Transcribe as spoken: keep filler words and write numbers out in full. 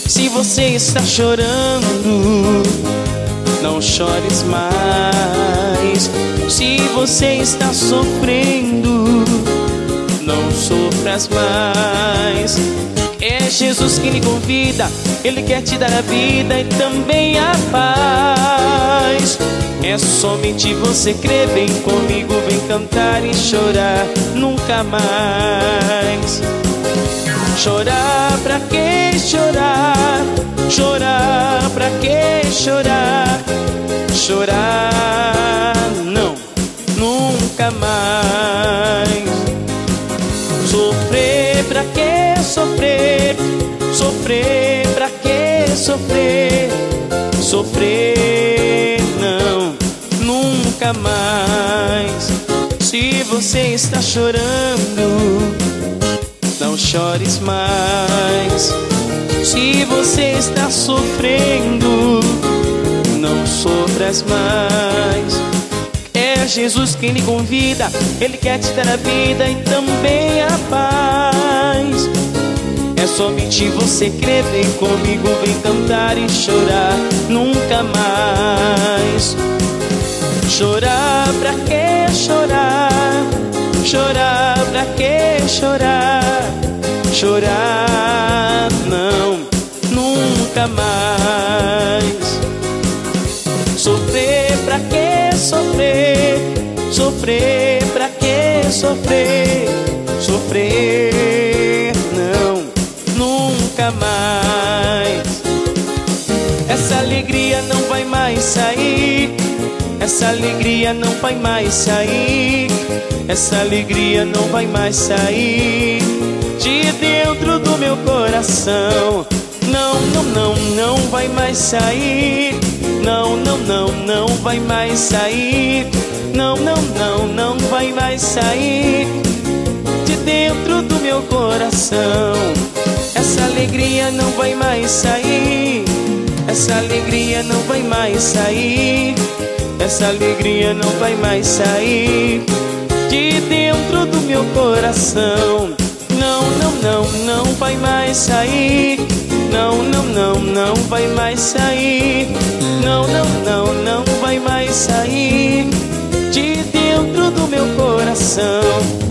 Se você está chorando, não chores mais. Se você está sofrendo, não sofras mais. É Jesus que lhe convida, Ele quer te dar a vida e também a paz. É somente você crer, vem comigo, vem cantar e chorar nunca mais. Chorar, pra que chorar? Chorar, pra que chorar? Chorar, não, nunca mais. Sofrer, pra que sofrer? Sofrer, pra que sofrer? Sofrer, não, nunca mais. Se você está chorando, não chores mais. Se você está sofrendo, não sofras mais. É Jesus quem lhe convida, Ele quer te dar a vida e também a paz. É somente você crer, vem comigo, vem cantar e chorar nunca mais. Chorar, pra que chorar? Chorar, pra que chorar? Chorar, não, nunca mais. Sofrer, pra que sofrer? Sofrer, pra que sofrer? Sofrer, não, nunca mais. Essa alegria não vai mais sair. Essa alegria não vai mais sair. Essa alegria não vai mais sair de dentro do meu coração. Não, não, não, não vai mais sair. Não, não, não, não vai mais sair. Não, não, não, não vai mais sair de dentro do meu coração. Essa alegria não vai mais sair. Essa alegria não vai mais sair. Essa alegria não vai mais sair de dentro do meu coração. Não, não, não, não vai mais sair. Não, não, não, não vai mais sair. Não, não, não, não vai mais sair de dentro do meu coração.